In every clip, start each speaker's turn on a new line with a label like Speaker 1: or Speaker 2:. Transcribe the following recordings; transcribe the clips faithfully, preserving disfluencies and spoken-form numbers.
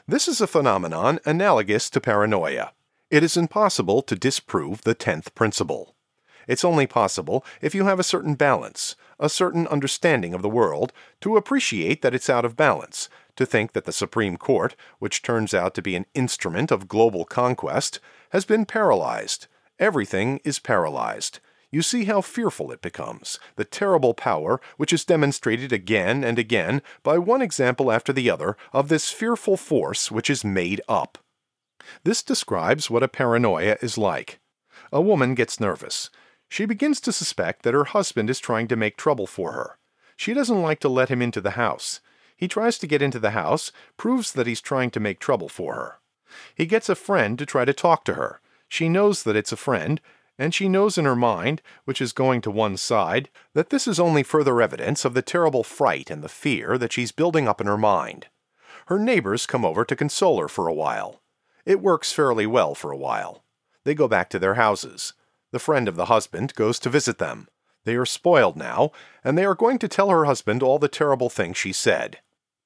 Speaker 1: This is a phenomenon analogous to paranoia. It is impossible to disprove the tenth principle. It's only possible if you have a certain balance, a certain understanding of the world, to appreciate that it's out of balance, to think that the Supreme Court, which turns out to be an instrument of global conquest, has been paralyzed. Everything is paralyzed. You see how fearful it becomes, the terrible power which is demonstrated again and again by one example after the other of this fearful force which is made up. This describes what a paranoia is like. A woman gets nervous. She begins to suspect that her husband is trying to make trouble for her. She doesn't like to let him into the house. He tries to get into the house, proves that he's trying to make trouble for her. He gets a friend to try to talk to her. She knows that it's a friend, and she knows in her mind, which is going to one side, that this is only further evidence of the terrible fright and the fear that she's building up in her mind. Her neighbors come over to console her for a while. It works fairly well for a while. They go back to their houses. The friend of the husband goes to visit them. They are spoiled now, and they are going to tell her husband all the terrible things she said.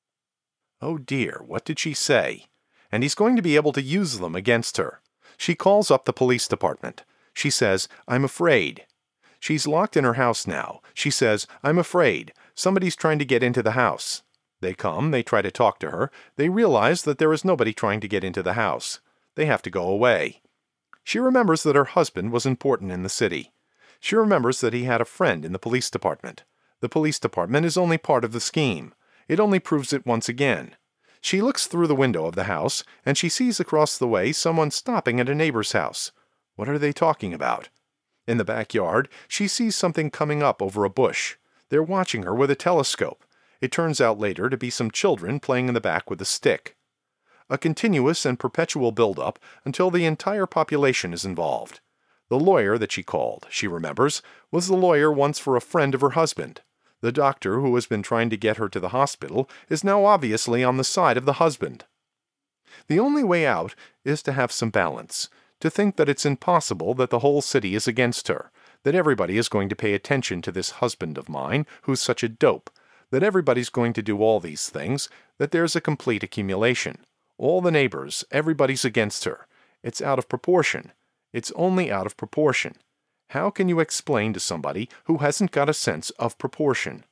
Speaker 1: Oh dear, what did she say? And he's going to be able to use them against her. She calls up the police department. She says, "I'm afraid." She's locked in her house now. She says, "I'm afraid. Somebody's trying to get into the house." They come, they try to talk to her. They realize that there is nobody trying to get into the house. They have to go away. She remembers that her husband was important in the city. She remembers that he had a friend in the police department. The police department is only part of the scheme. It only proves it once again. She looks through the window of the house, and she sees across the way someone stopping at a neighbor's house. What are they talking about? In the backyard, she sees something coming up over a bush. They're watching her with a telescope. It turns out later to be some children playing in the back with a stick. A continuous and perpetual build-up until the entire population is involved. The lawyer that she called, she remembers, was the lawyer once for a friend of her husband. The doctor who has been trying to get her to the hospital is now obviously on the side of the husband. The only way out is to have some balance. To think that it's impossible that the whole city is against her, that everybody is going to pay attention to this husband of mine who's such a dope, that everybody's going to do all these things, that there's a complete accumulation. All the neighbors, everybody's against her. It's out of proportion. It's only out of proportion. How can you explain to somebody who hasn't got a sense of proportion?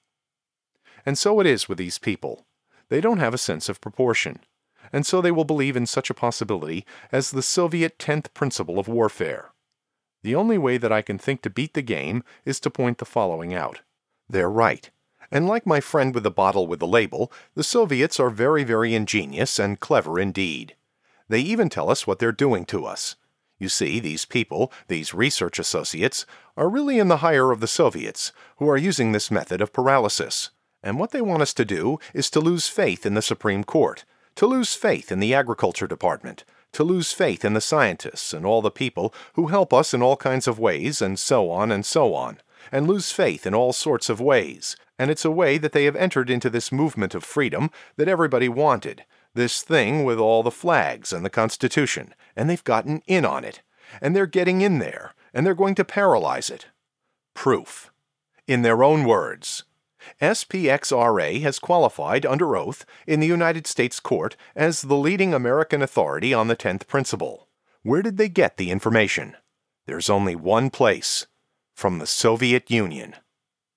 Speaker 1: And so it is with these people. They don't have a sense of proportion. And so they will believe in such a possibility as the Soviet tenth principle of warfare. The only way that I can think to beat the game is to point the following out. They're right. And like my friend with the bottle with the label, the Soviets are very, very ingenious and clever indeed. They even tell us what they're doing to us. You see, these people, these research associates, are really in the hire of the Soviets, who are using this method of paralysis. And what they want us to do is to lose faith in the Supreme Court, to lose faith in the Agriculture Department, to lose faith in the scientists and all the people who help us in all kinds of ways, and so on and so on, and lose faith in all sorts of ways. And it's a way that they have entered into this movement of freedom that everybody wanted, this thing with all the flags and the Constitution, and they've gotten in on it, and they're getting in there, and they're going to paralyze it. Proof. In their own words, S P X R A has qualified under oath in the United States Court as the leading American authority on the tenth principle. Where did they get the information? There's only one place. From the Soviet Union.